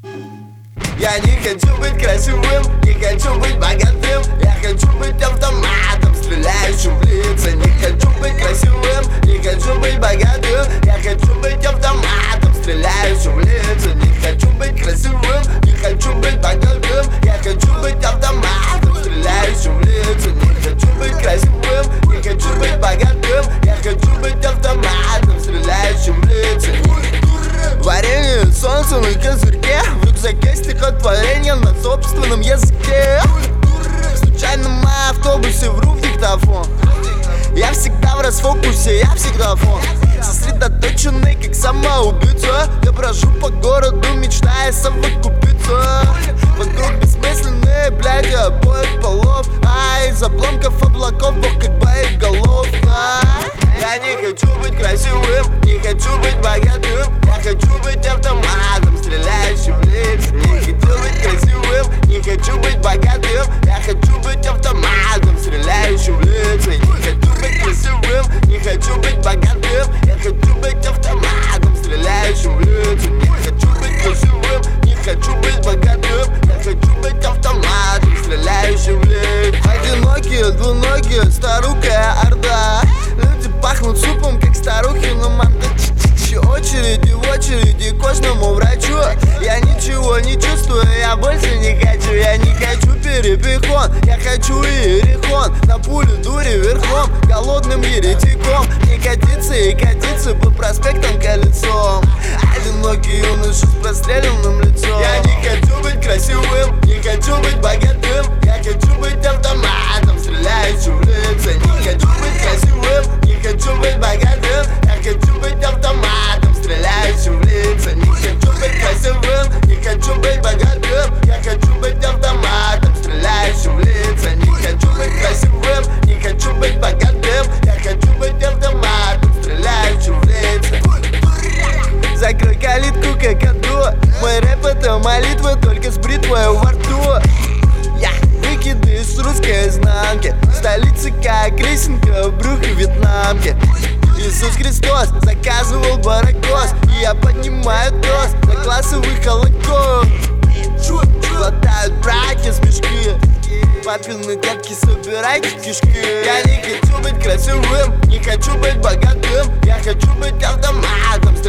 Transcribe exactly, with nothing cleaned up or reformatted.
Я не хочу быть красивым, не хочу быть богатым. Я хочу быть автоматом, стреляющим в лица. Не хочу быть красивым, не хочу быть богатым. Я хочу быть автоматом, стреляющим в лица. Не хочу быть красивым, не хочу быть богатым. Я хочу быть автоматом, стреляющим в лица. Не хочу быть красивым, не хочу быть богатым. Я хочу быть автоматом, стреляющим в лица. Варенье, солнце на козырьке, в рюкзаке стихотворение на собственном языке. В случайном автобусе вру в диктофон. Я всегда в расфокусе, я всегда фон. Сосредоточенный, как самоубийца. Я брожу по городу, мечтая совокупиться. Вокруг бессмысленные, блядь, обоих полов. А из обломков облаков бог как боеголов. Я не хочу быть красивым, не хочу быть богатым. Я хочу быть автоматом, стреляющим в лица. Не хочу быть красивым, не хочу быть богатым. Я хочу быть автоматом, стреляющим в лица. Не хочу быть красивым, не хочу быть богатым. Я хочу быть автоматом, стреляющим в лица. Не хочу быть красивым, не хочу быть богатым. Я хочу быть автоматом, стреляющим в лица. Одинокие, двуногие, старукая орда. Люди пахнут супом, как старухи на манго. Очереди в очереди к кожному врачу. Я ничего не чувствую, я больше не хочу. Я не хочу перепихон, я хочу иерихон. На пулю дури верхом, голодным еретиком. Не катиться и катиться по проспектам колесом. Одинокий юноша с простреленным лицом. Я не хочу быть красивым, не хочу быть богатым. Я хочу быть автоматом, стреляющим в лица. Не хочу быть красивым, не хочу быть богатым. Я хочу быть автоматом, стреляющим в лица. Не хочу быть красивым, не хочу быть богатым. Я хочу быть автоматом, стреляющим в лица. Не хочу быть красивым, не хочу быть богатым. Я хочу быть автоматом, стреляющим в лица. Закрой калитку, как аду. Мой рэп это молитва, только с бритвой во рту. Я выкиды с русской изнанки. Столица как рисинка в брюхе вьетнамки. Иисус Христос заказывал баракос, и я поднимаю тост за классовый холокост. Глотают братья смешки, папины детки, собирайте кишки. Я не хочу быть красивым, не хочу быть богатым. Я хочу быть автоматом,